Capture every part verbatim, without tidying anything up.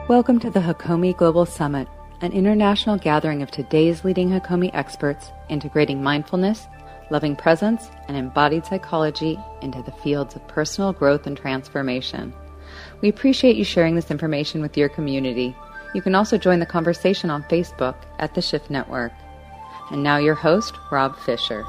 Welcome to the Hakomi Global Summit, an international gathering of today's leading Hakomi experts integrating mindfulness, loving presence, and embodied psychology into the fields of personal growth and transformation. We appreciate you sharing this information with your community. You can also join the conversation on Facebook at The Shift Network. And now your host, Rob Fisher.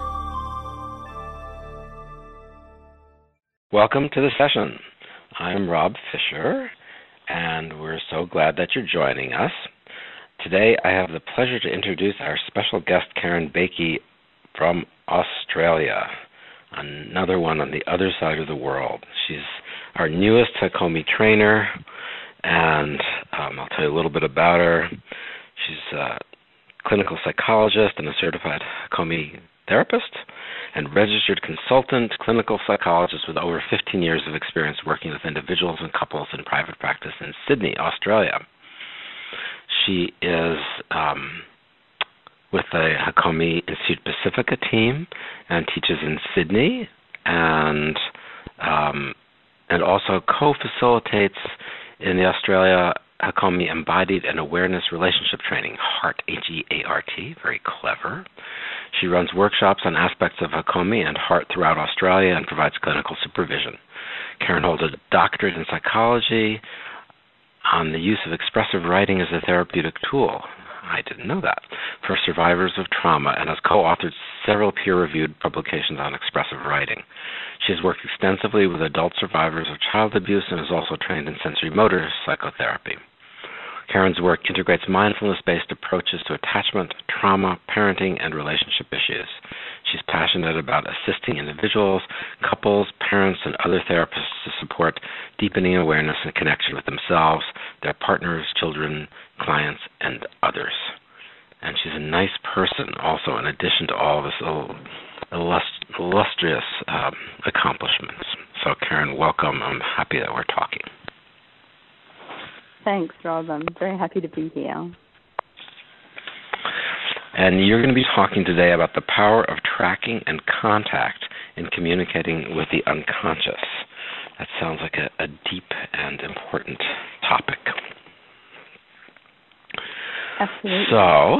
Welcome to the session. I'm Rob Fisher, and we're so glad that you're joining us. Today, I have the pleasure to introduce our special guest, Karen Bakey from Australia, another one on the other side of the world. She's our newest Hakomi trainer, and um, I'll tell you a little bit about her. She's a clinical psychologist and a certified Hakomi therapist and registered consultant clinical psychologist with over fifteen years of experience working with individuals and couples in private practice in Sydney, Australia. She is um, with the Hakomi Institute Pacifica team and teaches in Sydney, and um, and also co-facilitates in the Australia Hakomi Embodied and Awareness Relationship Training, HEART, H E A R T, very clever. She runs workshops on aspects of Hakomi and HEART throughout Australia and provides clinical supervision. Karen holds a doctorate in psychology on the use of expressive writing as a therapeutic tool. I didn't know that. For survivors of trauma, and has co-authored several peer-reviewed publications on expressive writing. She has worked extensively with adult survivors of child abuse and is also trained in sensory motor psychotherapy. Karen's work integrates mindfulness-based approaches to attachment, trauma, parenting, and relationship issues. She's passionate about assisting individuals, couples, parents, and other therapists to support deepening awareness and connection with themselves, their partners, children, clients, and others. And she's a nice person also, in addition to all this illust- illustrious um, accomplishments. So, Karen, welcome. I'm happy that we're talking. Thanks, Rob. I'm very happy to be here. And you're going to be talking today about the power of tracking and contact in communicating with the unconscious. That sounds like a, a deep and important topic. Absolutely. So,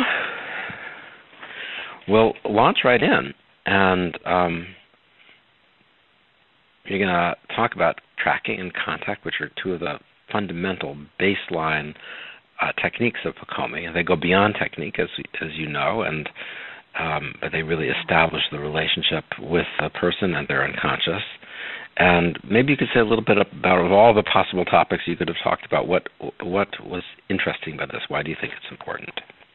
we'll launch right in, and um, you're going to talk about tracking and contact, which are two of the fundamental baseline uh, techniques of Hakomi. And they go beyond technique, as as you know, and um, but they really establish the relationship with a person and their unconscious. And maybe you could say a little bit about, of all the possible topics you could have talked about, what what was interesting about this? Why do you think it's important?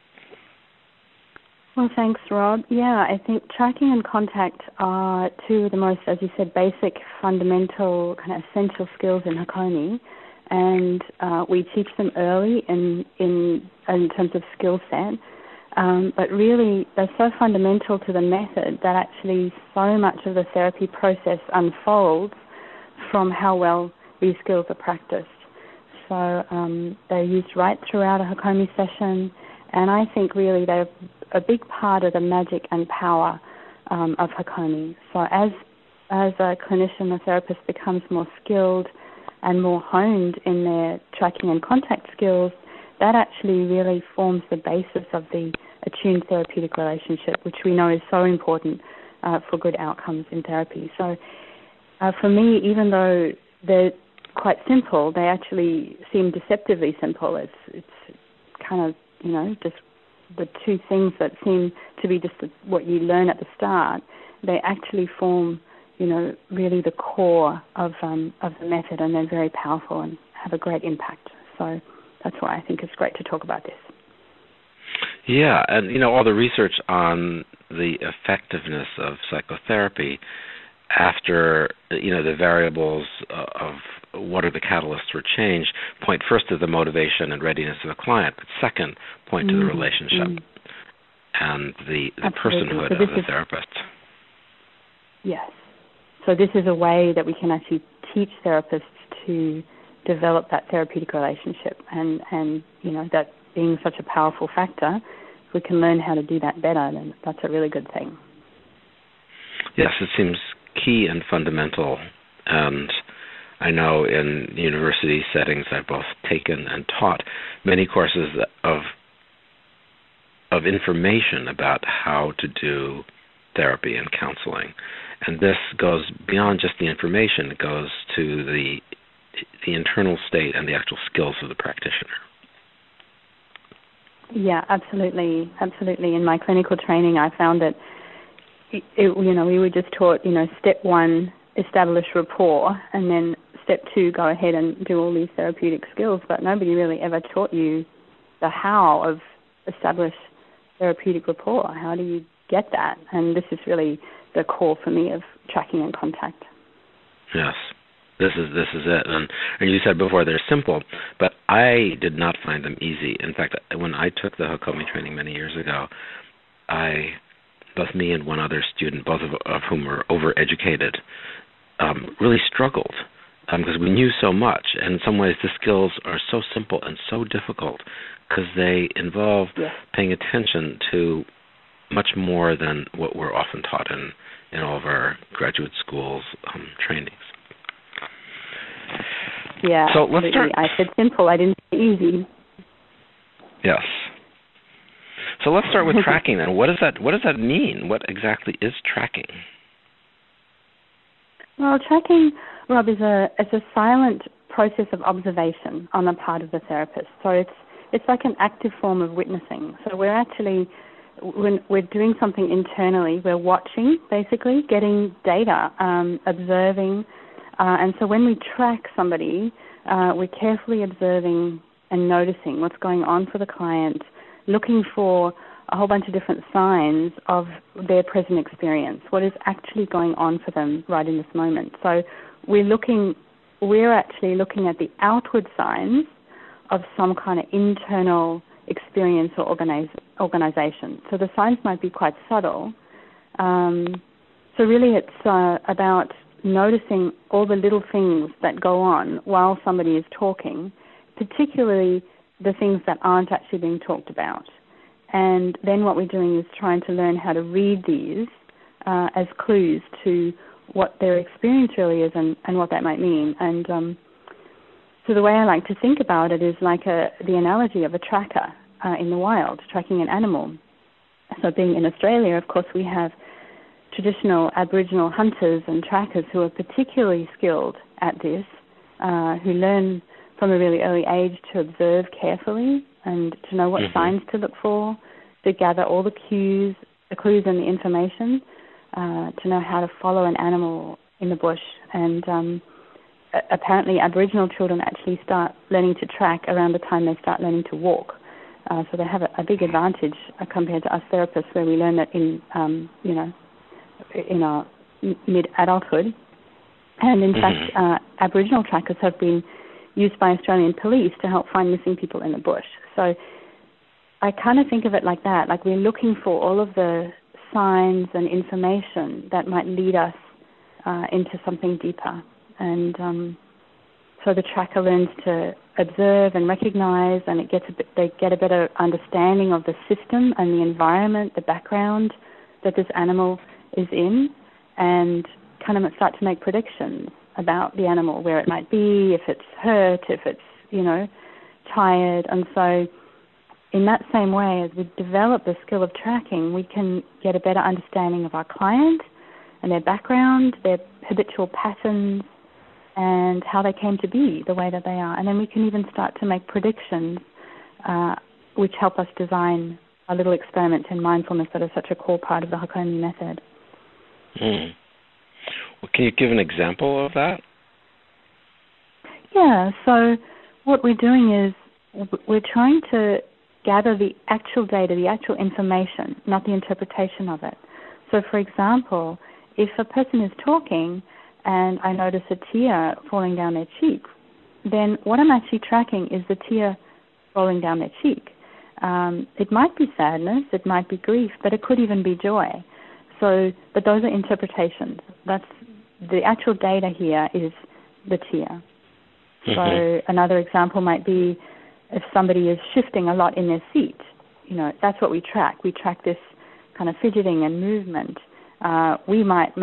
Well, thanks, Rob. Yeah, I think tracking and contact are two of the most, as you said, basic, fundamental, kind of essential skills in Hakomi. And uh, we teach them early in in, in terms of skill set. Um, but really, they're so fundamental to the method that actually so much of the therapy process unfolds from how well these skills are practiced. So um, they're used right throughout a Hakomi session, and I think really they're a big part of the magic and power um, of Hakomi. So as as a clinician, a therapist becomes more skilled and more honed in their tracking and contact skills, that actually really forms the basis of the attuned therapeutic relationship, which we know is so important uh, for good outcomes in therapy. So uh, for me, even though they're quite simple, they actually seem deceptively simple. It's it's kind of, you know, just the two things that seem to be just what you learn at the start. They actually form, you know, really the core of um, of the method, and they're very powerful and have a great impact. So that's why I think it's great to talk about this. Yeah, and, you know, all the research on the effectiveness of psychotherapy after, you know, the variables of what are the catalysts for change point first to the motivation and readiness of the client, but second, point mm-hmm. to the relationship mm-hmm. and the, the personhood so of the is, therapist. Yes. So this is a way that we can actually teach therapists to develop that therapeutic relationship, and, and you know, that being such a powerful factor, if we can learn how to do that better, then that's a really good thing. Yes, it seems key and fundamental, and I know in university settings I've both taken and taught many courses of of information about how to do therapy and counseling. And this goes beyond just the information. It goes to the the internal state and the actual skills of the practitioner. Yeah, absolutely, absolutely. In my clinical training, I found that, it, it, you know, we were just taught, you know, step one, establish rapport, and then step two, go ahead and do all these therapeutic skills. But nobody really ever taught you the how of establish therapeutic rapport. How do you get that? And this is really the core for me of tracking and contact. Yes. This is this is it, and, and you said before they're simple, but I did not find them easy. In fact, when I took the Hakomi training many years ago, I, both me and one other student, both of, of whom were overeducated, um, really struggled because um, we knew so much. And in some ways, the skills are so simple and so difficult because they involve yes. paying attention to much more than what we're often taught in, in all of our graduate schools um, trainings. Yeah, so let's start. I said simple, I didn't say easy. Yes. So let's start with tracking then. What does that what does that mean? What exactly is tracking? Well, tracking, Rob, is a it's a silent process of observation on the part of the therapist. So it's it's like an active form of witnessing. So we're actually when we're doing something internally, we're watching, basically, getting data, um, observing. Uh, and so when we track somebody, uh, we're carefully observing and noticing what's going on for the client, looking for a whole bunch of different signs of their present experience, what is actually going on for them right in this moment. So we're looking, we're actually looking at the outward signs of some kind of internal experience or organize, organization. So the signs might be quite subtle. Um, so really it's uh, about noticing all the little things that go on while somebody is talking, particularly the things that aren't actually being talked about. And then what we're doing is trying to learn how to read these uh, as clues to what their experience really is and, and what that might mean. And um, so the way I like to think about it is like a, the analogy of a tracker uh, in the wild, tracking an animal. So being in Australia, of course, we have traditional Aboriginal hunters and trackers who are particularly skilled at this, uh, who learn from a really early age to observe carefully and to know what mm-hmm. signs to look for, to gather all the cues, the clues and the information, uh, to know how to follow an animal in the bush. And um, apparently Aboriginal children actually start learning to track around the time they start learning to walk. Uh, so they have a, a big advantage uh, compared to us therapists, where we learn that in, um, you know, in our mid-adulthood. And in mm-hmm. fact, uh, Aboriginal trackers have been used by Australian police to help find missing people in the bush. So I kind of think of it like that, like we're looking for all of the signs and information that might lead us uh, into something deeper. And um, so the tracker learns to observe and recognize, and it gets a bit, they get a better understanding of the system and the environment, the background that this animal is in, and kind of start to make predictions about the animal, where it might be, if it's hurt, if it's, you know, tired. And so in that same way, as we develop the skill of tracking, we can get a better understanding of our client and their background, their habitual patterns, and how they came to be the way that they are. And then we can even start to make predictions uh, which help us design our little experiments in mindfulness that are such a core part of the Hakomi method. Mm. Well, can you give an example of that? Yeah, so what we're doing is we're trying to gather the actual data, the actual information, not the interpretation of it. So, for example, if a person is talking and I notice a tear falling down their cheek, then what I'm actually tracking is the tear rolling down their cheek. Um, it might be sadness, it might be grief, but it could even be joy. So, but those are interpretations. That's the actual data here is the tear. Mm-hmm. So another example might be if somebody is shifting a lot in their seat. You know, that's what we track. We track this kind of fidgeting and movement. Uh, we might make,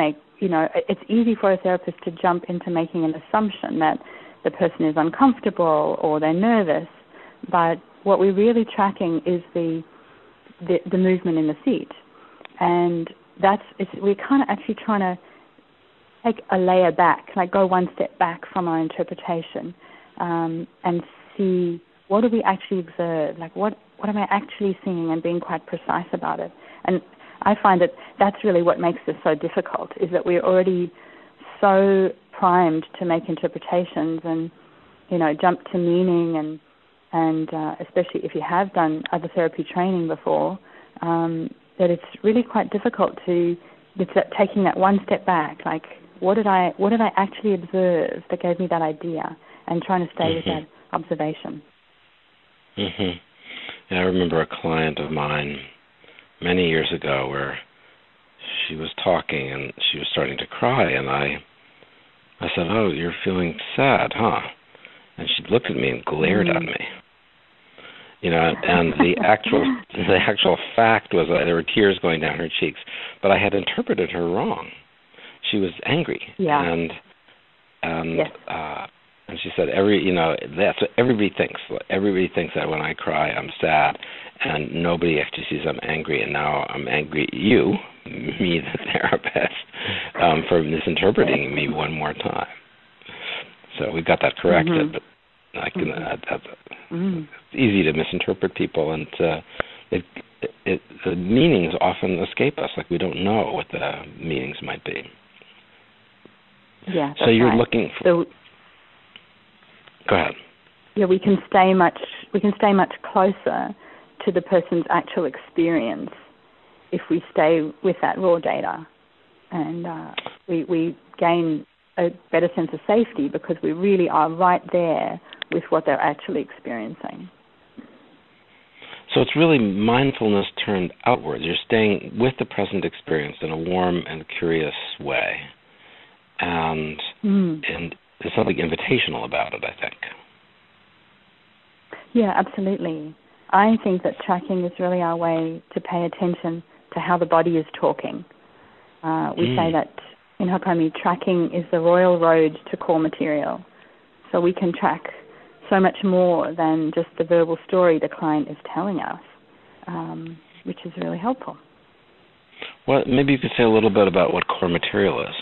you know, it's easy for a therapist to jump into making an assumption that the person is uncomfortable or they're nervous, but what we're really tracking is the the, the movement in the seat. And that's, it's, we're kind of actually trying to take a layer back, like go one step back from our interpretation, um, and see what do we actually observe, like what, what am I actually seeing, and being quite precise about it. And I find that that's really what makes this so difficult, is that we're already so primed to make interpretations and, you know, jump to meaning, and and uh, especially if you have done other therapy training before, um, that it's really quite difficult to, it's that taking that one step back, like what did I what did I actually observe that gave me that idea, and trying to stay mm-hmm. with that observation. Mhm. Yeah, I remember a client of mine many years ago where she was talking and she was starting to cry, and I I said, "Oh, you're feeling sad, huh?" And she looked at me and glared mm-hmm. at me. You know, and the actual the actual fact was that there were tears going down her cheeks, but I had interpreted her wrong. She was angry, yeah. and and yes. uh, and she said, "Every you know that's what everybody thinks. Everybody thinks that when I cry, I'm sad, and nobody actually sees I'm angry. And now I'm angry at you, me, the therapist, um, for misinterpreting me one more time." So we got that corrected, mm-hmm. but I can. Mm-hmm. Uh, that's, mm-hmm. It's easy to misinterpret people, and uh, it, it, it, the meanings often escape us. Like we don't know what the meanings might be. Yeah. That's so you're right. looking for. So, go ahead. Yeah, we can stay much. We can stay much closer to the person's actual experience if we stay with that raw data, and uh, we we gain a better sense of safety because we really are right there with what they're actually experiencing. So it's really mindfulness turned outwards. You're staying with the present experience in a warm and curious way. And mm. and there's something invitational about it, I think. Yeah, absolutely. I think that tracking is really our way to pay attention to how the body is talking. Uh, we mm. say that in Hakomi, tracking is the royal road to core material. So we can track so much more than just the verbal story the client is telling us, um, which is really helpful. Well, maybe you could say a little bit about what core material is.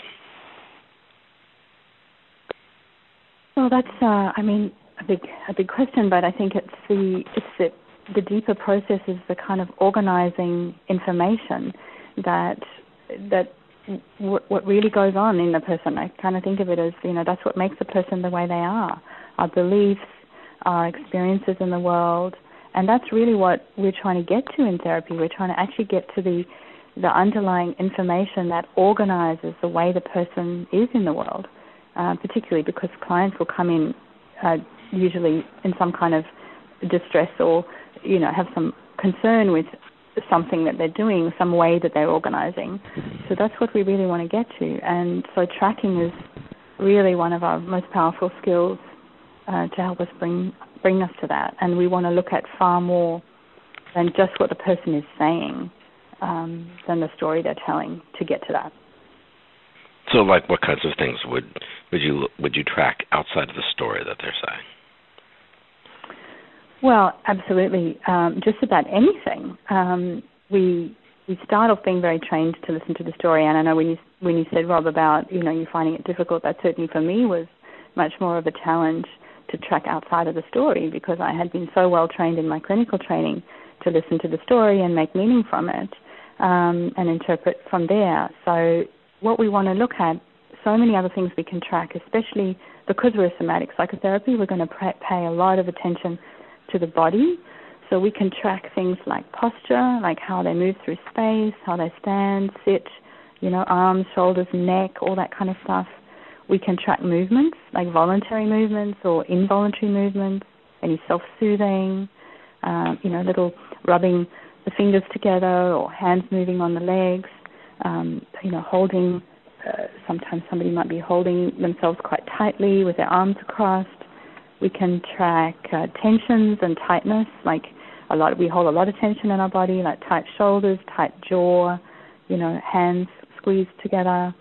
Well, that's, uh, I mean, a big, a big question, but I think it's the, it's the, the deeper process is the kind of organizing information that that. what really goes on in the person. I kind of think of it as, you know, that's what makes a person the way they are. Our beliefs, our experiences in the world, and that's really what we're trying to get to in therapy. We're trying to actually get to the the underlying information that organizes the way the person is in the world, uh, particularly because clients will come in uh, usually in some kind of distress or, you know, have some concern with something that they're doing, some way that they're organizing. So that's what we really want to get to. And so tracking is really one of our most powerful skills uh, to help us bring bring us to that. And we want to look at far more than just what the person is saying, um, than the story they're telling to get to that. So, like, what kinds of things would would you would you track outside of the story that they're saying? Well, absolutely. Um, just about anything. Um, we we start off being very trained to listen to the story, and I know when you when you said, Rob, about, you know, you finding it difficult, that certainly for me was much more of a challenge to track outside of the story, because I had been so well trained in my clinical training to listen to the story and make meaning from it, um, and interpret from there. So what we want to look at, so many other things we can track, especially because we're somatic psychotherapy, we're going to pay a lot of attention to the body. So we can track things like posture, like how they move through space, how they stand, sit, you know, arms, shoulders, neck, all that kind of stuff. We can track movements, like voluntary movements or involuntary movements, any self-soothing, um, you know, little rubbing the fingers together or hands moving on the legs, um, you know, holding, uh, sometimes somebody might be holding themselves quite tightly with their arms crossed. We can track uh, tensions and tightness, like a lot. We hold a lot of tension in our body, like tight shoulders, tight jaw, you know, hands squeezed together.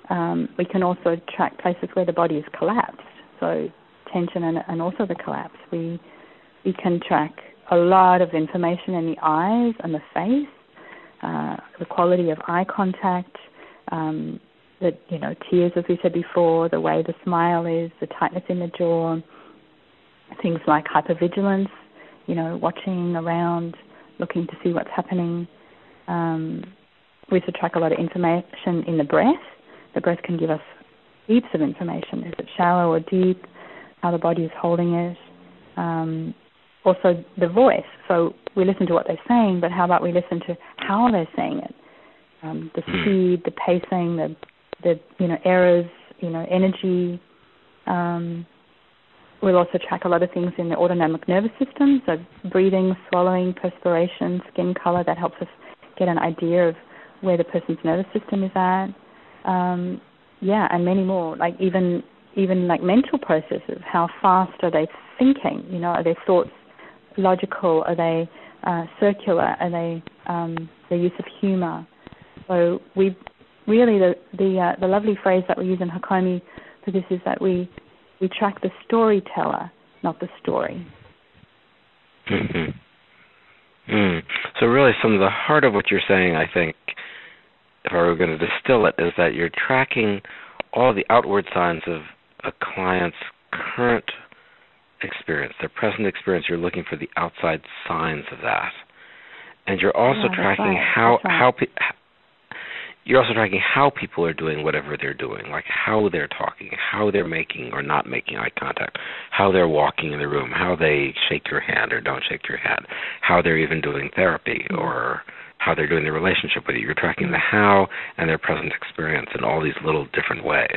Um, we can also track places where the body is collapsed, so tension and, and also the collapse. We we can track a lot of information in the eyes and the face, uh, the quality of eye contact, um, the you know tears, as we said before, the way the smile is, the tightness in the jaw, things like hypervigilance, you know, watching around, looking to see what's happening. Um, we should track a lot of information in the breath. The breath can give us heaps of information. Is it shallow or deep? How the body is holding it. Um, also, the voice. So we listen to what they're saying, but how about we listen to how they're saying it? Um, the speed, the pacing, the the you know errors, you know energy. Um, we'll also track a lot of things in the autonomic nervous system. So breathing, swallowing, perspiration, skin color. That helps us get an idea of where the person's nervous system is at. Um, yeah, and many more. Like even even like mental processes. How fast are they thinking? You know, are their thoughts logical? Are they uh, circular? Are they um, their use of humor? So we really the the uh, the lovely phrase that we use in Hakomi for this is that we we track the storyteller, not the story. Mm-hmm. Mm. So really, some of the heart of what you're saying, I think, if I were going to distill it, is that you're tracking all the outward signs of a client's current experience, their present experience. You're looking for the outside signs of that, and you're also yeah, tracking right. how right. how pe- you're also tracking how people are doing whatever they're doing, like how they're talking, how they're making or not making eye contact, how they're walking in the room, how they shake your hand or don't shake your hand, how they're even doing therapy mm-hmm. or how they're doing their relationship with you. You're tracking the how and their present experience in all these little different ways.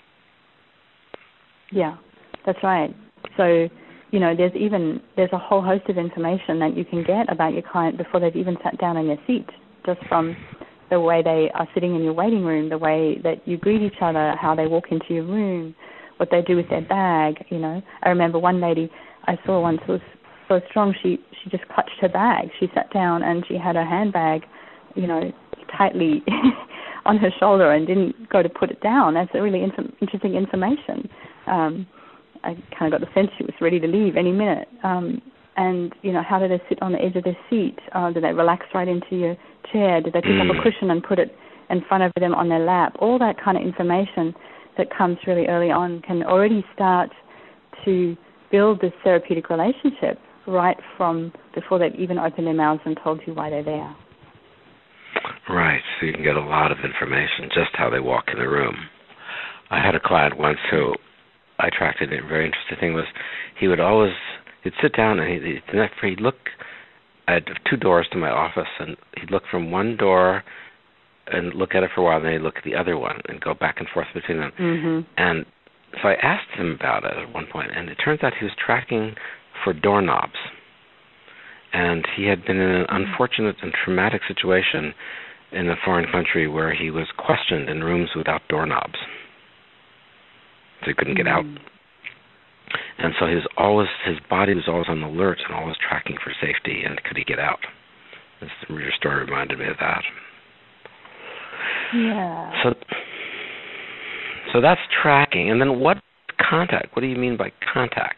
Yeah, that's right. So, you know, there's even, there's a whole host of information that you can get about your client before they've even sat down in their seat, just from the way they are sitting in your waiting room, the way that you greet each other, how they walk into your room, what they do with their bag, you know. I remember one lady I saw once was so strong, she, she just clutched her bag. She sat down and she had her handbag, you know, tightly on her shoulder and didn't go to put it down. That's a really in- interesting information. Um, I kind of got the sense she was ready to leave any minute. Um, and, you know, how do they sit on the edge of their seat? Uh, do they relax right into your chair? Do they pick mm. up a cushion and put it in front of them on their lap? All that kind of information that comes really early on can already start to build this therapeutic relationship right from before they've even opened their mouths and told you why they're there. Right, so you can get a lot of information, just how they walk in the room. I had a client once who I tracked, and a very interesting thing was he would always, he'd sit down and he'd, he'd look at two doors to my office, and he'd look from one door and look at it for a while, and then he'd look at the other one and go back and forth between them. Mm-hmm. And so I asked him about it at one point, and it turns out he was tracking for doorknobs. And he had been in an unfortunate and traumatic situation in a foreign country where he was questioned in rooms without doorknobs. So he couldn't get out. And so he was always, his body was always on the alert and always tracking for safety, and could he get out? This, your story reminded me of that. Yeah. So, so that's tracking. And then what contact? What do you mean by contact?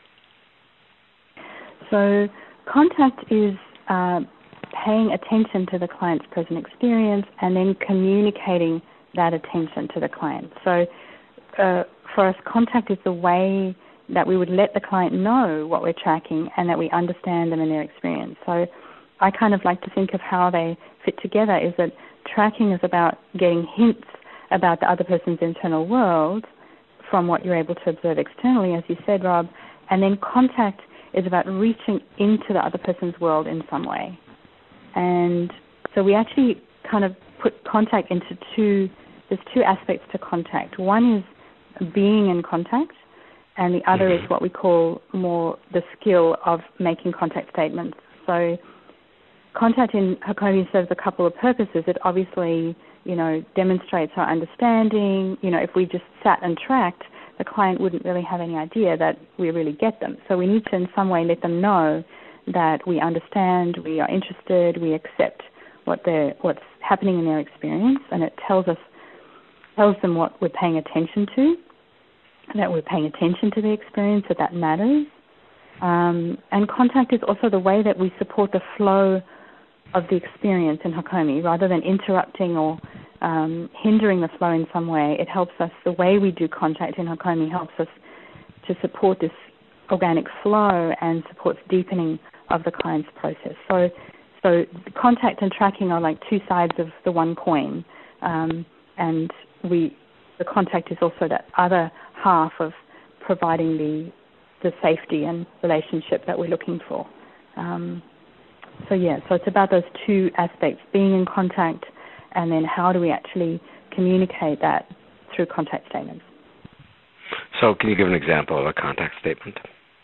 So contact is uh, paying attention to the client's present experience and then communicating that attention to the client. So uh, for us, contact is the way that we would let the client know what we're tracking and that we understand them and their experience. So I kind of like to think of how they fit together is that tracking is about getting hints about the other person's internal world from what you're able to observe externally, as you said, Rob, and then contact is about reaching into the other person's world in some way. And so we actually kind of put contact into two, there's two aspects to contact. One is being in contact, and the other is what we call more the skill of making contact statements. So contact in Hakomi serves a couple of purposes. It obviously, you know, demonstrates our understanding. You know, if we just sat and tracked, the client wouldn't really have any idea that we really get them. So we need to in some way let them know that we understand, we are interested, we accept what they're, what's happening in their experience, and it tells us tells them what we're paying attention to, that we're paying attention to the experience, that that matters. Um, and contact is also the way that we support the flow of the experience in Hakomi. Rather than interrupting or um, hindering the flow in some way, it helps us, the way we do contact in Hakomi helps us to support this organic flow and supports deepening of the client's process. So, so contact and tracking are like two sides of the one coin, um, and we, the contact is also that other half of providing the the safety and relationship that we're looking for. Um, so yeah, so it's about those two aspects: being in contact, and then how do we actually communicate that through contact statements. So, can you give an example of a contact statement?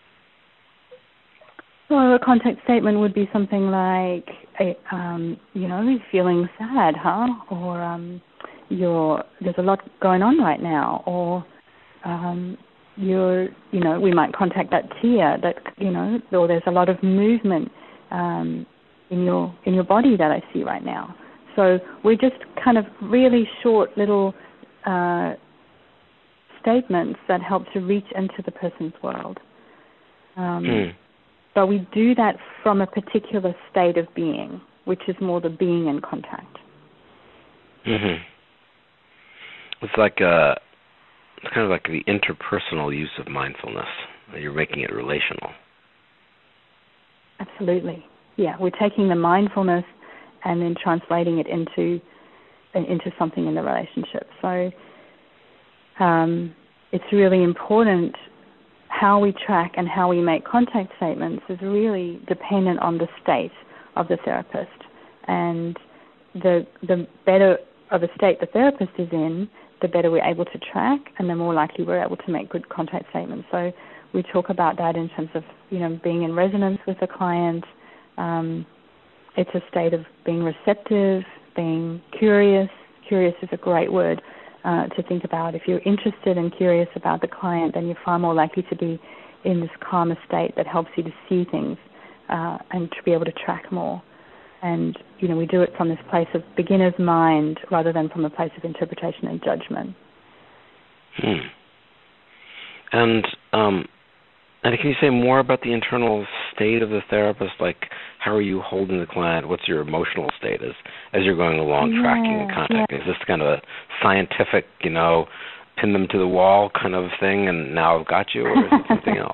Well, a contact statement would be something like, um, you know, you're feeling sad, huh? Or um, you're, there's a lot going on right now. Or um, you're, you know, we might contact that tear that, you know, or there's a lot of movement um, in your in your body that I see right now. So we're just kind of really short little uh, statements that help to reach into the person's world. Um, mm. But we do that from a particular state of being, which is more the being in contact. Mm-hmm. It's like a, it's kind of like the interpersonal use of mindfulness. You're making it relational. Absolutely. Yeah, we're taking the mindfulness and then translating it into into something in the relationship. So um, it's really important. How we track and how we make contact statements is really dependent on the state of the therapist. And the the better of a state the therapist is in, the better we're able to track, and the more likely we're able to make good contact statements. So we talk about that in terms of, you know, being in resonance with the client. Um, it's a state of being receptive, being curious. Curious is a great word Uh, to think about. If you're interested and curious about the client, then you're far more likely to be in this calmer state that helps you to see things uh, and to be able to track more. And, you know, we do it from this place of beginner's mind rather than from a place of interpretation and judgment. Hmm. And, um, and can you say more about the internal state of the therapist? Like, how are you holding the client? What's your emotional state as, as you're going along, yeah, tracking and contacting? Yeah. Is this kind of a scientific, you know, pin them to the wall kind of thing, and now I've got you, or is it something else?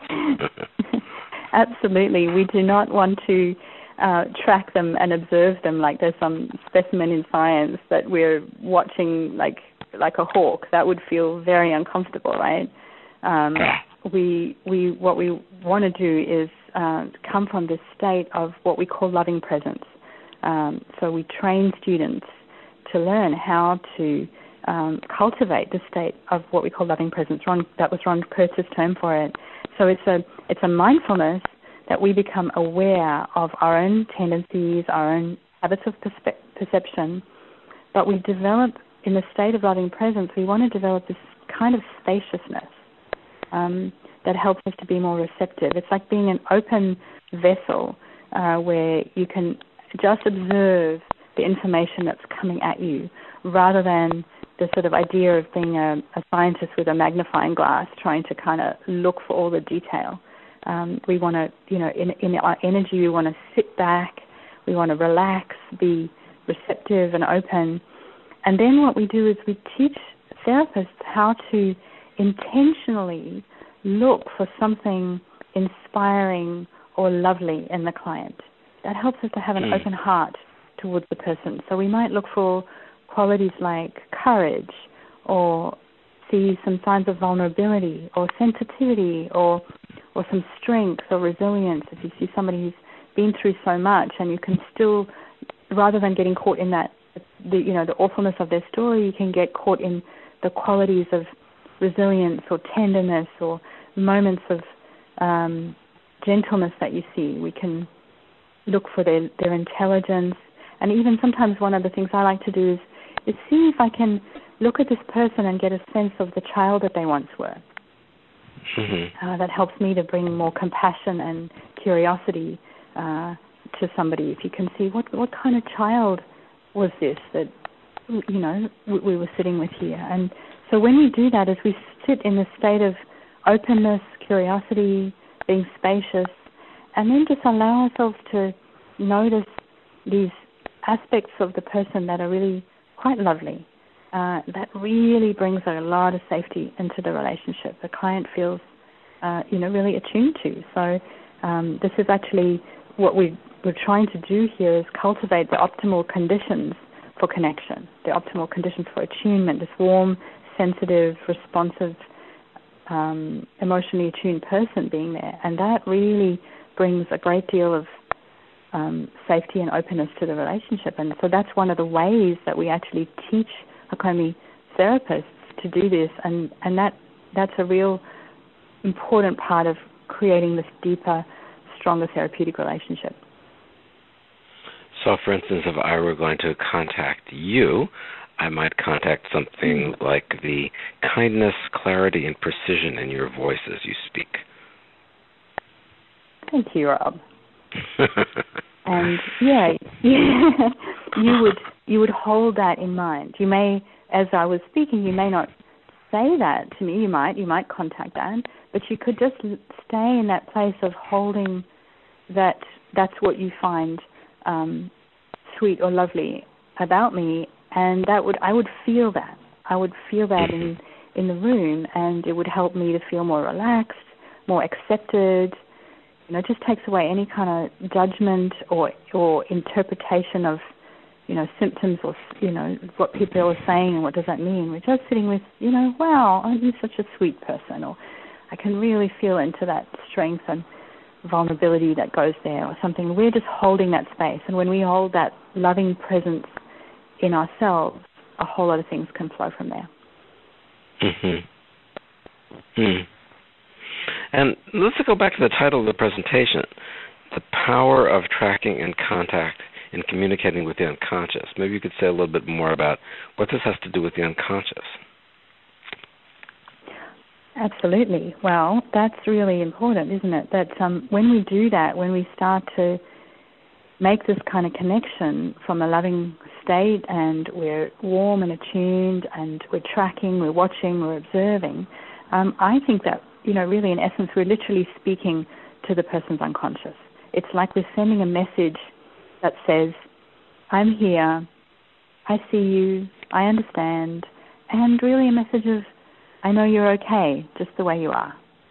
Absolutely. We do not want to uh, track them and observe them like there's some specimen in science that we're watching like like a hawk. That would feel very uncomfortable, right? Um, we we what we want to do is uh, come from this state of what we call loving presence. Um, so we train students to learn how to um, cultivate the state of what we call loving presence. Ron, that was Ron Kurtz's term for it. So it's a it's a mindfulness that we become aware of our own tendencies, our own habits of perspe- perception, but we develop in the state of loving presence. We want to develop this kind of spaciousness um, that helps us to be more receptive. It's like being an open vessel uh, where you can just observe the information that's coming at you, rather than the sort of idea of being a, a scientist with a magnifying glass trying to kind of look for all the detail. Um, we want to, you know, in, in our energy, we want to sit back, we want to relax, be receptive and open. And then what we do is we teach therapists how to intentionally look for something inspiring or lovely in the client. That helps us to have an mm. open heart towards the person. So we might look for qualities like courage, or see some signs of vulnerability or sensitivity, or or some strength or resilience. If you see somebody who's been through so much and you can still, rather than getting caught in that, the, you know, the awfulness of their story, you can get caught in the qualities of resilience or tenderness or moments of um, gentleness that you see. We can look for their, their intelligence. And even sometimes one of the things I like to do is, is see if I can look at this person and get a sense of the child that they once were. Mm-hmm. Uh, that helps me to bring more compassion and curiosity uh, to somebody. If you can see what what kind of child was this that you know, we, we were sitting with here. And so when we do that, as we sit in this state of openness, curiosity, being spacious, and then just allow ourselves to notice these aspects of the person that are really quite lovely, uh, that really brings a lot of safety into the relationship. The client feels, uh, you know, really attuned to. So um, this is actually what we, we're trying to do here, is cultivate the optimal conditions for connection, the optimal conditions for attunement, this warm, sensitive, responsive, um, emotionally attuned person being there. And that really brings a great deal of um, safety and openness to the relationship. And so that's one of the ways that we actually teach Hakomi therapists to do this. And, and that that's a real important part of creating this deeper, stronger therapeutic relationship. So, for instance, if I were going to contact you, I might contact something mm. like the kindness, clarity, and precision in your voice as you speak. Thank you, Rob. And yeah, yeah, you would you would hold that in mind. You may, as I was speaking, you may not say that to me. You might you might contact that, but you could just stay in that place of holding that. That's what you find um, sweet or lovely about me, and that would I would feel that. I would feel that in in the room, and it would help me to feel more relaxed, more accepted. You know, it just takes away any kind of judgment or or interpretation of, you know, symptoms or, you know, what people are saying and what does that mean. We're just sitting with, you know, wow, aren't you such a sweet person? Or I can really feel into that strength and vulnerability that goes there or something. We're just holding that space. And when we hold that loving presence in ourselves, a whole lot of things can flow from there. Mm-hmm. Mm. And let's go back to the title of the presentation, The Power of Tracking and Contact in Communicating with the Unconscious. Maybe you could say a little bit more about what this has to do with the unconscious. Absolutely. Well, that's really important, isn't it? That um, when we do that, when we start to make this kind of connection from a loving state and we're warm and attuned and we're tracking, we're watching, we're observing, um, I think that, you know, really in essence, we're literally speaking to the person's unconscious. It's like we're sending a message that says, I'm here, I see you, I understand, and really a message of, I know you're okay, just the way you are.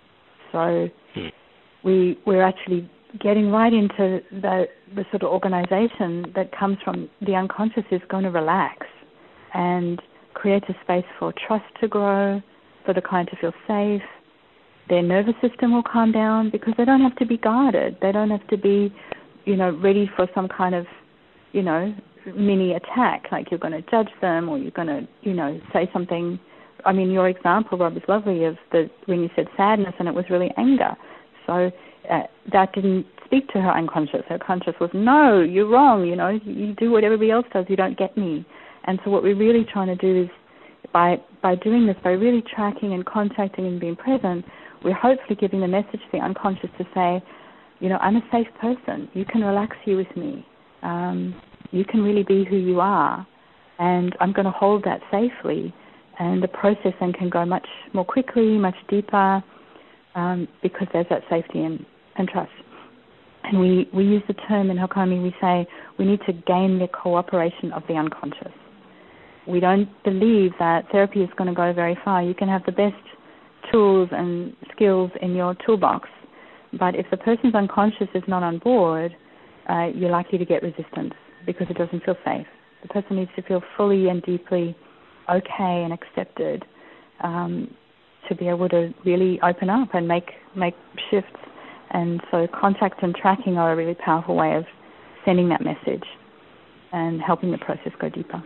So hmm. we, we're actually getting right into the, the sort of organization that comes from the unconscious is going to relax and create a space for trust to grow, for the client to feel safe. Their nervous system will calm down because they don't have to be guarded. They don't have to be, you know, ready for some kind of, you know, mini attack, like you're going to judge them or you're going to, you know, say something. I mean, your example, Rob, is lovely of the when you said sadness and it was really anger. So uh, that didn't speak to her unconscious. Her conscious was, no, you're wrong, you know, you do what everybody else does, you don't get me. And so what we're really trying to do is by by doing this, by really tracking and contacting and being present, we're hopefully giving the message to the unconscious to say, you know, I'm a safe person. You can relax here with me. Um, you can really be who you are. And I'm going to hold that safely. And the process then can go much more quickly, much deeper, um, because there's that safety and, and trust. And we, we use the term in Hakomi, we say we need to gain the cooperation of the unconscious. We don't believe that therapy is going to go very far. You can have the best tools and skills in your toolbox, but if the person's unconscious is not on board, uh, you're likely to get resistance because it doesn't feel safe. The person needs to feel fully and deeply okay and accepted um, to be able to really open up and make make shifts. And so contact and tracking are a really powerful way of sending that message and helping the process go deeper.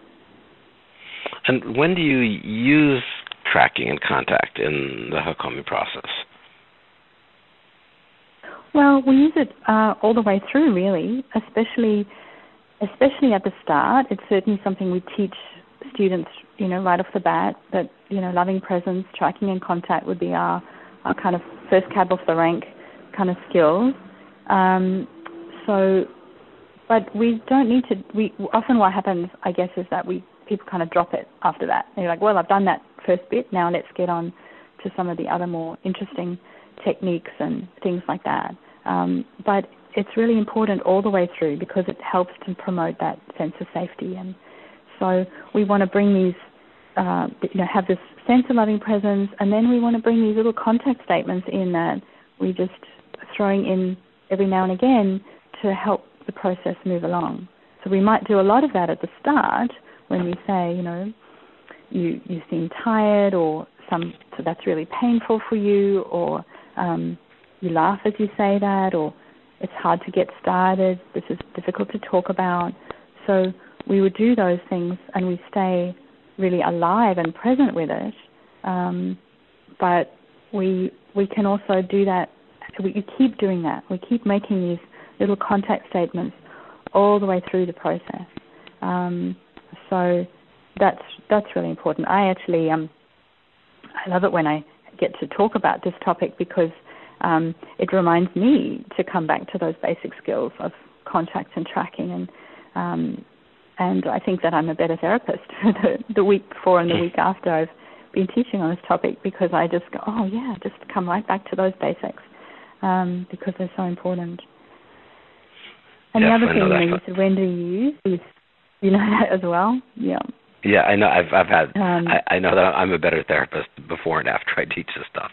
And when do you use tracking and contact in the Hakomi process? Well, we use it uh, all the way through, really, especially especially at the start. It's certainly something we teach students, you know, right off the bat, that, you know, loving presence, tracking and contact would be our, our kind of first cab off the rank kind of skills. Um, so, but we don't need to, we often what happens, I guess, is that we people kind of drop it after that. They're like, well, I've done that first bit, now let's get on to some of the other more interesting techniques and things like that. Um, but it's really important all the way through because it helps to promote that sense of safety. And so we want to bring these, uh, you know, have this sense of loving presence, and then we want to bring these little contact statements in that we just throwing in every now and again to help the process move along. So we might do a lot of that at the start when we say, you know, you you seem tired, or some so that's really painful for you, or um, you laugh as you say that, or it's hard to get started, this is difficult to talk about. So we would do those things and we stay really alive and present with it. Um, but we we can also do that, we keep doing that. We keep making these little contact statements all the way through the process. Um, so that's that's really important. I actually, um, I love it when I get to talk about this topic because Um, it reminds me to come back to those basic skills of contact and tracking, and um, and I think that I'm a better therapist the, the week before and the week after I've been teaching on this topic, because I just go, oh yeah, just come right back to those basics um, because they're so important. And yes, the other I thing know you, know, that. you said, when do you use? Is, you know that as well? Yeah. Yeah, I know. I've I've had. Um, I, I know that I'm a better therapist before and after I teach this stuff.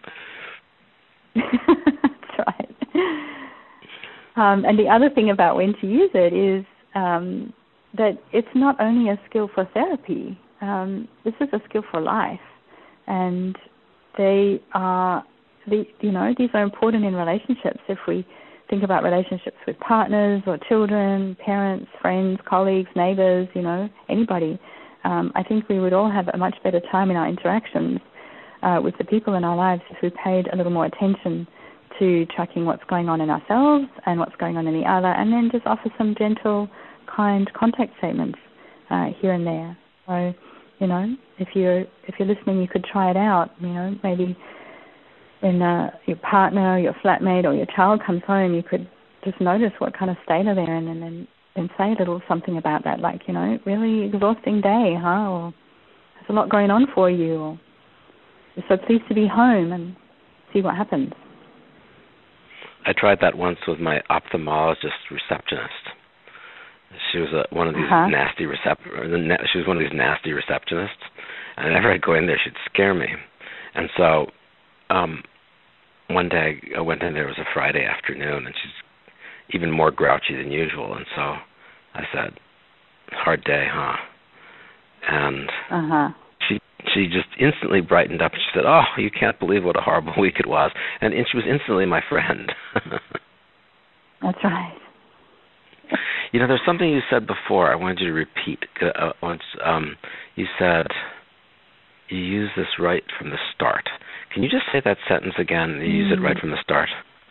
That's right. Um, and the other thing about when to use it is um, that it's not only a skill for therapy. Um, this is a skill for life, and they are, the, you know, these are important in relationships. If we think about relationships with partners or children, parents, friends, colleagues, neighbors, you know, anybody, um, I think we would all have a much better time in our interactions Uh, with the people in our lives if we paid a little more attention to tracking what's going on in ourselves and what's going on in the other, and then just offer some gentle, kind contact statements uh, here and there. So, you know, if you're if you're listening, you could try it out. You know, maybe when uh, your partner, your flatmate, or your child comes home, you could just notice what kind of state are they're in, and then and say a little something about that, like, you know, really exhausting day, huh? Or there's a lot going on for you, or you're so pleased to be home, and see what happens. I tried that once with my ophthalmologist receptionist. She was a, one of these uh-huh. nasty recept. She was one of these nasty receptionists, and whenever I'd go in there, she'd scare me. And so, um, one day I went in there. It was a Friday afternoon, and she's even more grouchy than usual. And so I said, "Hard day, huh?" And uh-huh. she she just instantly brightened up. She said, "Oh, you can't believe what a horrible week it was," and, and she was instantly my friend. That's right. You know, there's something you said before I wanted you to repeat. Uh, once um, you said you use this right from the start. Can you just say that sentence again? You mm. use it right from the start.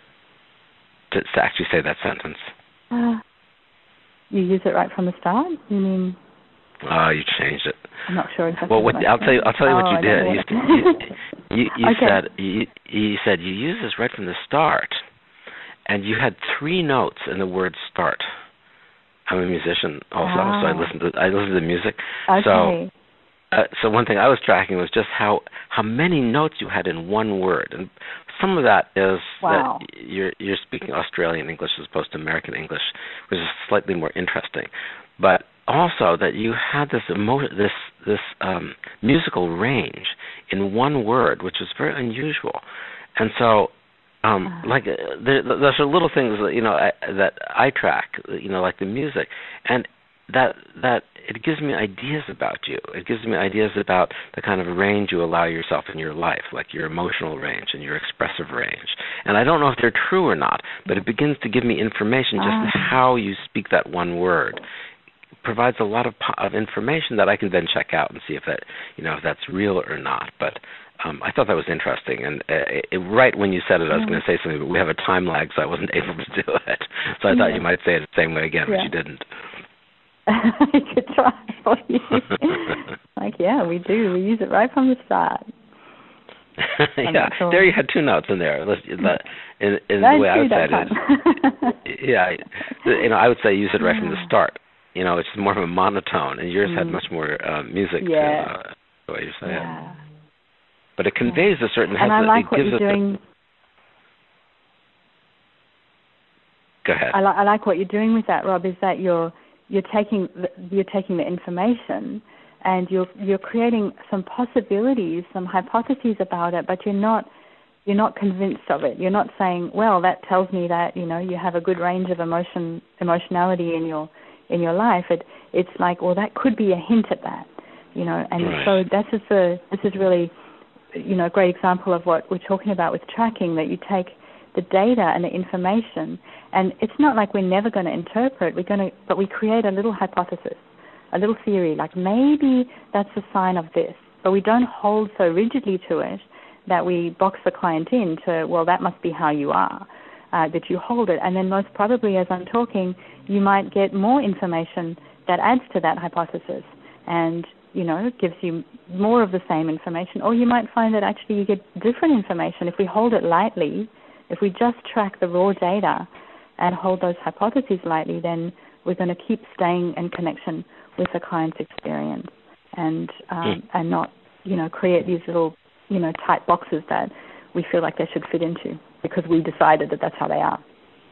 To, to actually say that sentence. Uh, you use it right from the start? You mean? Oh, you changed it. I'm not sure exactly. Well, what, what I'll tell you. I'll tell you oh, what you I did. What you, you, you, you okay. said you, you said you use this right from the start, and you had three notes in the word "start." I'm a musician also, ah. so I listen to I listen to music. Okay. So, uh, so one thing I was tracking was just how how many notes you had in one word, and some of that is wow. that you're you're speaking Australian English as opposed to American English, which is slightly more interesting, but also that you had this emo- this this um, musical range in one word, which is very unusual, and so. Um, like uh, there, there's little things that you know I, that I track, you know, like the music, and that that it gives me ideas about you. It gives me ideas about the kind of range you allow yourself in your life, like your emotional range and your expressive range. And I don't know if they're true or not, but it begins to give me information just ah. how you speak that one word. Provides a lot of, of information that I can then check out and see if that, you know, if that's real or not. But um, I thought that was interesting. And uh, it, right when you said it, I was mm. going to say something, but we have a time lag, so I wasn't able to do it. So I yeah. thought you might say it the same way again, yeah. but you didn't. I could try for you. Like, yeah, we do. We use it right from the start. yeah, sure. There you had two notes in there. In, in the way I would say it is, yeah, you know, I would say use it right from the start. you know, it's more of a monotone, and yours mm. had much more uh, music yeah. to uh, the way you say yeah. it. But it conveys yeah. a certain... And I a, like it what gives you're doing... A, go ahead. I, li- I like what you're doing with that, Rob, is that you're you're taking the, you're taking the information and you're you're creating some possibilities, some hypotheses about it, but you're not you're not convinced of it. You're not saying, well, that tells me that, you know, you have a good range of emotion emotionality in your in your life. It it's like, well, that could be a hint at that, you know. And right. so this is a this is really, you know, a great example of what we're talking about with tracking, that you take the data and the information, and it's not like we're never going to interpret. We're going to, but we create a little hypothesis, a little theory, like maybe that's a sign of this. But we don't hold so rigidly to it that we box the client into, well, that must be how you are, uh, that you hold it. And then most probably, as I'm talking, you might get more information that adds to that hypothesis and, you know, gives you more of the same information. Or you might find that actually you get different information. If we hold it lightly, if we just track the raw data and hold those hypotheses lightly, then we're going to keep staying in connection with the client's experience and um, mm. and not, you know, create these little, you know, tight boxes that we feel like they should fit into because we decided that that's how they are.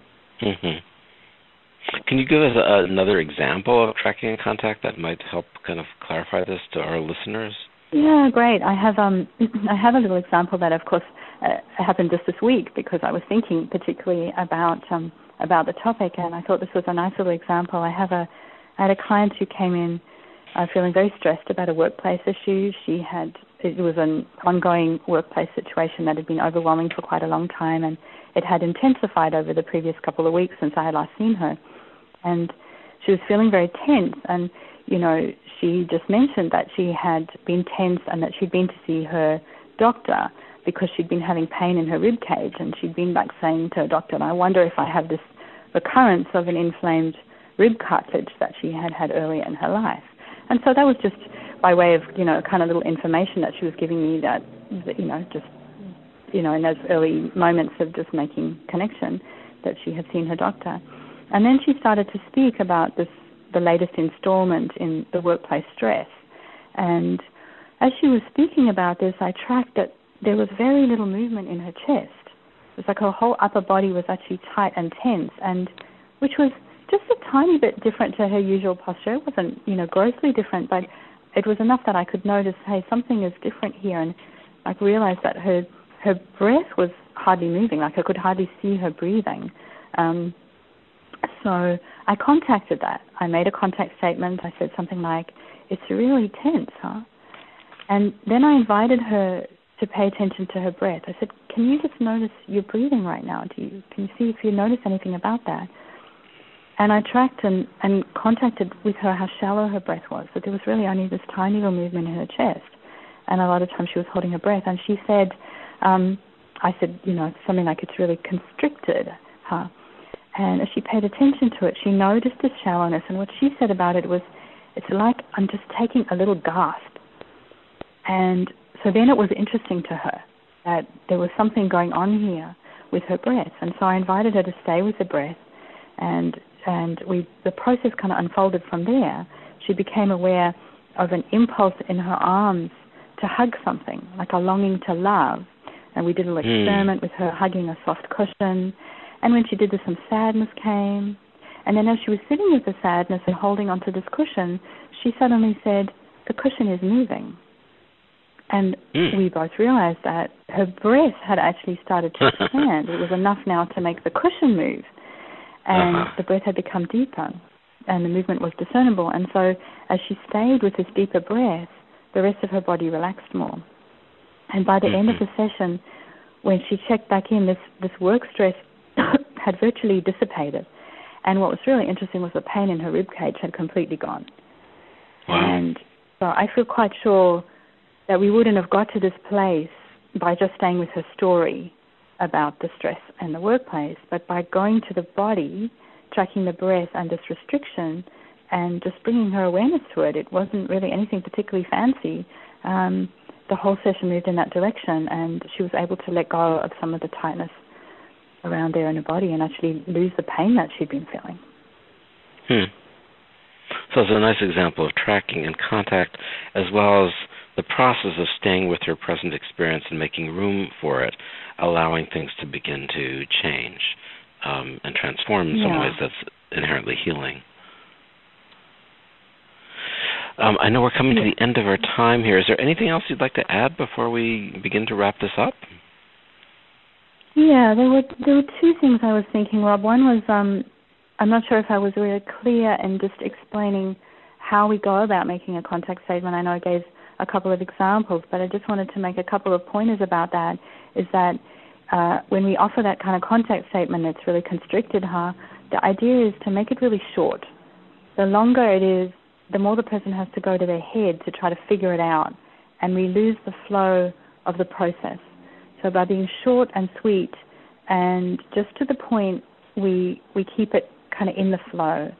Mm-hmm. Can you give us a, another example of tracking and contact that might help kind of clarify this to our listeners? Yeah, great. I have um I have a little example that, of course, uh, happened just this week because I was thinking particularly about um about the topic, and I thought this was a nice little example. I have a I had a client who came in uh, feeling very stressed about a workplace issue. She had it was an ongoing workplace situation that had been overwhelming for quite a long time, and it had intensified over the previous couple of weeks since I had last seen her, and she was feeling very tense. And you know, she just mentioned that she had been tense and that she'd been to see her doctor because she'd been having pain in her rib cage, and she'd been back saying to her doctor, I wonder if I have this recurrence of an inflamed rib cartilage that she had had earlier in her life. And so that was just by way of, you know, kind of little information that she was giving me that, you know, just, you know, in those early moments of just making connection that she had seen her doctor. And then she started to speak about this, the latest installment in the workplace stress. And as she was speaking about this, I tracked that there was very little movement in her chest. It was like her whole upper body was actually tight and tense, and which was just a tiny bit different to her usual posture. It wasn't, you know, grossly different, but it was enough that I could notice, hey, something is different here, and I realized that her her breath was hardly moving, like I could hardly see her breathing. Um, so I contacted that. I made a contact statement. I said something like, it's really tense, huh? And then I invited her to pay attention to her breath. I said, can you just notice your breathing right now? Do you Can you see if you notice anything about that? And I tracked and, and contacted with her how shallow her breath was, that there was really only this tiny little movement in her chest. And a lot of times she was holding her breath. And she said, um, I said, you know, something like it's really constricted, huh? And as she paid attention to it, she noticed the shallowness. And what she said about it was, it's like I'm just taking a little gasp. And so then it was interesting to her that there was something going on here with her breath. And so I invited her to stay with the breath. And and we the process kind of unfolded from there. She became aware of an impulse in her arms to hug something, like a longing to love. And we did a little mm. experiment with her hugging a soft cushion. And when she did this, some sadness came. And then as she was sitting with the sadness and holding onto this cushion, she suddenly said, the cushion is moving. And mm. we both realized that her breath had actually started to expand. It was enough now to make the cushion move. And uh-huh. the breath had become deeper, and the movement was discernible. And so as she stayed with this deeper breath, the rest of her body relaxed more. And by the mm-hmm. end of the session, when she checked back in, this, this work stress had virtually dissipated. And what was really interesting was the pain in her ribcage had completely gone. Wow. And so I feel quite sure that we wouldn't have got to this place by just staying with her story about the stress and the workplace, but by going to the body, tracking the breath and this restriction, and just bringing her awareness to it. It wasn't really anything particularly fancy. Um, the whole session moved in that direction, and she was able to let go of some of the tightness around there in her body and actually lose the pain that she'd been feeling. Hmm. So it's a nice example of tracking and contact, as well as the process of staying with her present experience and making room for it, allowing things to begin to change um, and transform in yeah. some ways that's inherently healing. Um, I know we're coming yeah. to the end of our time here. Is there anything else you'd like to add before we begin to wrap this up? Yeah, there were there were two things I was thinking, Rob. One was um, I'm not sure if I was really clear in just explaining how we go about making a contact statement. I know I gave a couple of examples, but I just wanted to make a couple of pointers about that, is that uh, when we offer that kind of contact statement that's really constricted, huh, the idea is to make it really short. The longer it is, the more the person has to go to their head to try to figure it out, and we lose the flow of the process. So by being short and sweet and just to the point, we we keep it kind of in the flow.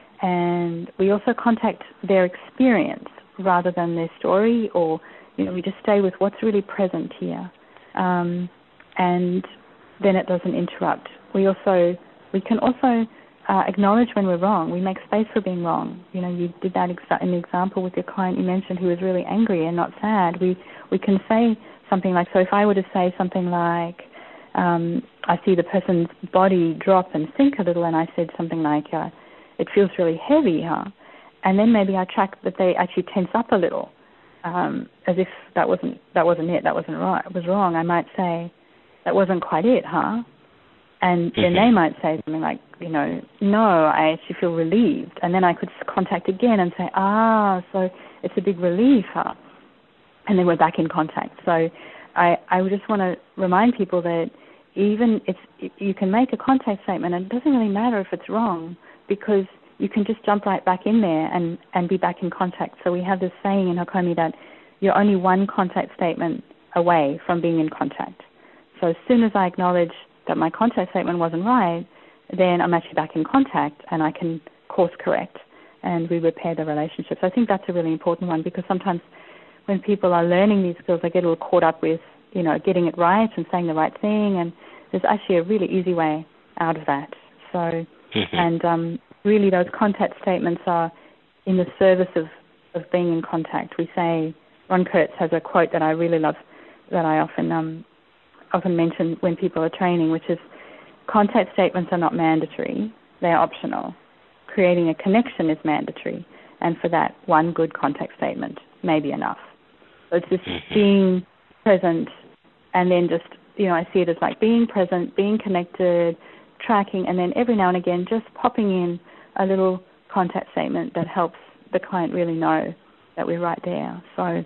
And we also contact their experience rather than their story, or, you know, we just stay with what's really present here. Um, and then it doesn't interrupt. We also, we can also uh, acknowledge when we're wrong. We make space for being wrong. You know, you did that exa- in the example with your client you mentioned who was really angry and not sad. We, we can say something like, so if I were to say something like, um, I see the person's body drop and sink a little, and I said something like, uh, it feels really heavy, huh? And then maybe I track that they actually tense up a little, um, as if that wasn't that wasn't it, that wasn't right, it was wrong. I might say, that wasn't quite it, huh? And then they might say something like, you know, no, I actually feel relieved. And then I could contact again and say, ah, so it's a big relief, huh? And then we're back in contact. So I, I would just want to remind people that even if you can make a contact statement, and it doesn't really matter if it's wrong, because you can just jump right back in there and, and be back in contact. So we have this saying in Hakomi that you're only one contact statement away from being in contact. So as soon as I acknowledge that my contact statement wasn't right, then I'm actually back in contact and I can course correct and we repair the relationship. So I think that's a really important one, because sometimes when people are learning these skills, they get a little caught up with, you know, getting it right and saying the right thing, and there's actually a really easy way out of that. So, mm-hmm. and um, really those contact statements are in the service of, of being in contact. We say, Ron Kurtz has a quote that I really love that I often um, often mention when people are training, which is, contact statements are not mandatory, they're optional. Creating a connection is mandatory, and for that, one good contact statement may be enough. So it's just mm-hmm. being present, and then just, you know, I see it as like being present, being connected, tracking, and then every now and again just popping in a little contact statement that helps the client really know that we're right there. So,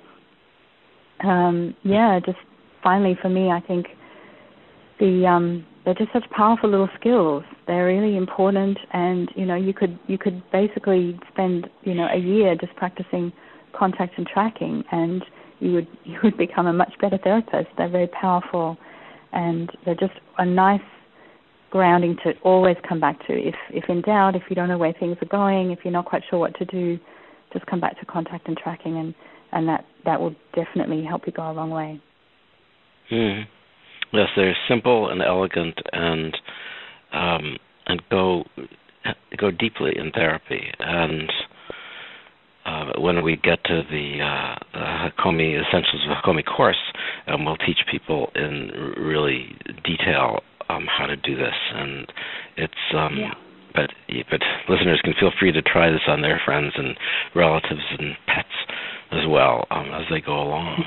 um, yeah, just finally for me, I think the um, they're just such powerful little skills. They're really important, and, you know, you could you could basically spend, you know, a year just practicing contact and tracking, and you would you would become a much better therapist. They're very powerful, and they're just a nice grounding to always come back to. If if in doubt, if you don't know where things are going, if you're not quite sure what to do, just come back to contact and tracking, and, and that, that will definitely help you go a long way. Mm. Yes, they're simple and elegant, and um, and go go deeply in therapy. And uh, when we get to the, uh, the Hakomi Essentials of Hakomi course, um, we'll teach people in really detail um, how to do this. And it's um, yeah. but but listeners can feel free to try this on their friends and relatives and pets as well um, as they go along.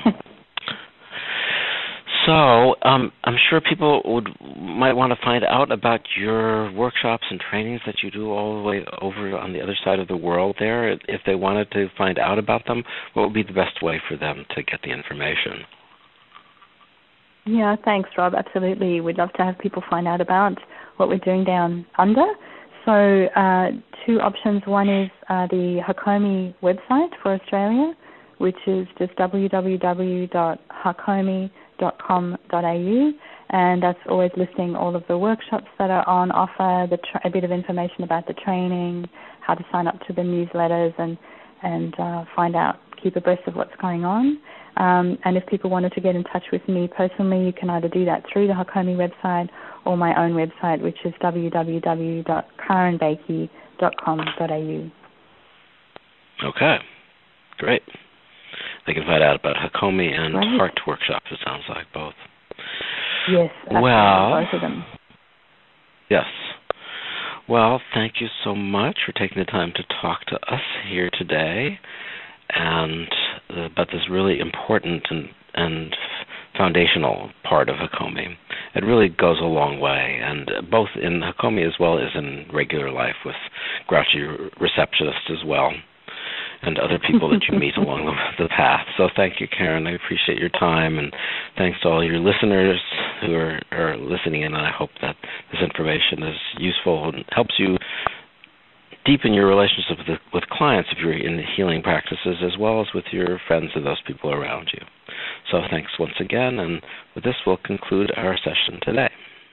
So um, I'm sure people would might want to find out about your workshops and trainings that you do all the way over on the other side of the world there. If they wanted to find out about them, what would be the best way for them to get the information? Yeah, thanks, Rob. Absolutely. We'd love to have people find out about what we're doing down under. So uh, two options. One is uh, the Hakomi website for Australia, which is just w w w dot hakomi dot com dot a u, and that's always listing all of the workshops that are on offer, the tra- a bit of information about the training, how to sign up to the newsletters, and and uh, find out, keep abreast of what's going on. Um, and if people wanted to get in touch with me personally, you can either do that through the Hakomi website or my own website, which is w w w dot karen bakey dot com dot a u. Okay, great. They can find out about Hakomi and Right. Heart workshops, it sounds like, both. Yes, absolutely, Well, both of them. Yes. Well, thank you so much for taking the time to talk to us here today and about this really important and, and foundational part of Hakomi. It really goes a long way, and both in Hakomi as well as in regular life with grouchy receptionists as well, and other people that you meet along the, the path. So thank you, Karen. I appreciate your time, and thanks to all your listeners who are, are listening in. And I hope that this information is useful and helps you deepen your relationship with, with clients if you're in healing practices, as well as with your friends and those people around you. So thanks once again, and with this we'll conclude our session today.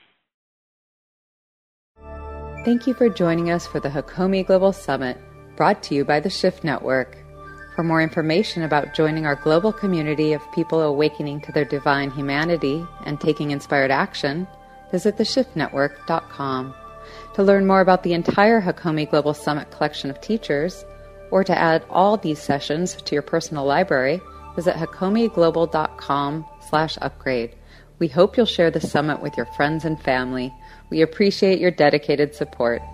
Thank you for joining us for the Hakomi Global Summit, brought to you by the Shift Network. For more information about joining our global community of people awakening to their divine humanity and taking inspired action, visit the shift network dot com. To learn more about the entire Hakomi Global Summit collection of teachers, or to add all these sessions to your personal library, visit hakomi global dot com slash upgrade. We hope you'll share the summit with your friends and family. We appreciate your dedicated support.